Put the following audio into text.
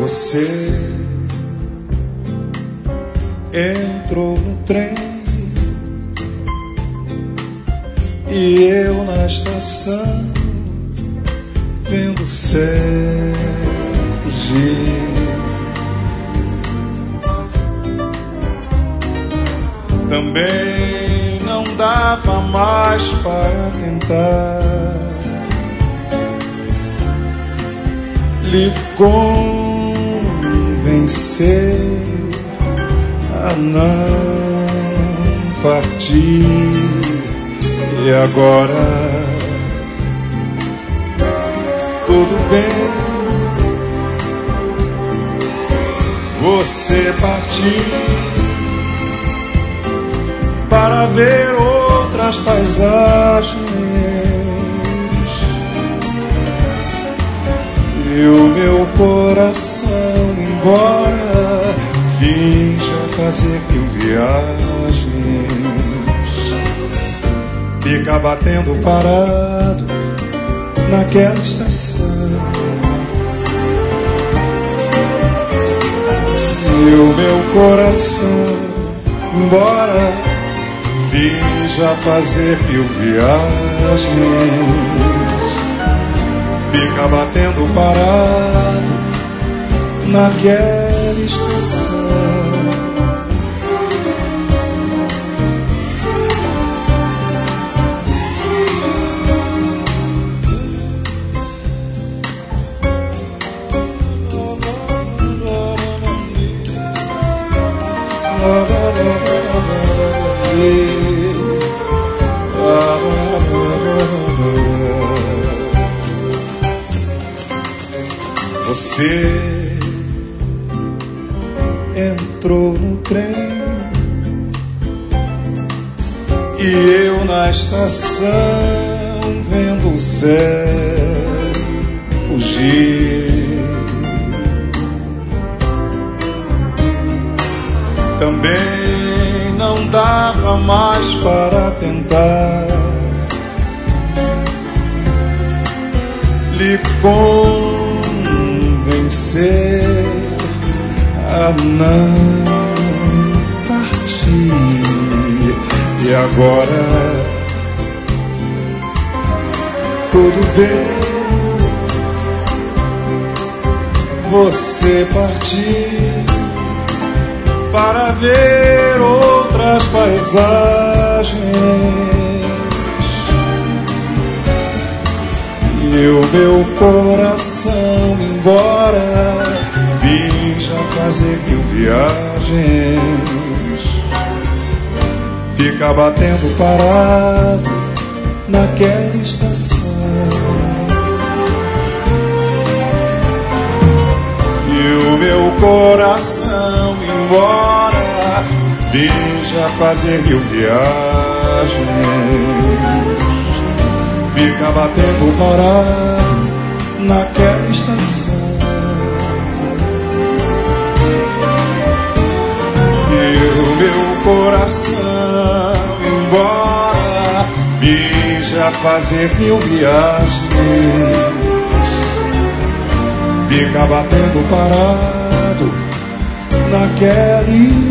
Você entrou no trem e eu na estação vendo o céu fugir. Também não dava mais para tentar lhe convencer a não partir. E agora tudo bem, você partiu para ver outras paisagens e o meu coração embora finja fazer 1000 viagens, fica batendo parado naquela estação. E o meu coração embora finja fazer 1000 viagens, fica batendo parado naquela estação. Você entrou no trem e eu na estação vendo o céu fugir. Também não dava mais para tentar lhe convencer a não partir. E agora tudo bem, você partir para ver outras paisagens e o meu coração embora finja fazer 1000 viagens, fica batendo parado naquela estação. E o meu coração embora finja fazer 1000 viagens, fica batendo parado naquela estação. E o meu coração embora finja fazer 1000 viagens, fica batendo parado naquela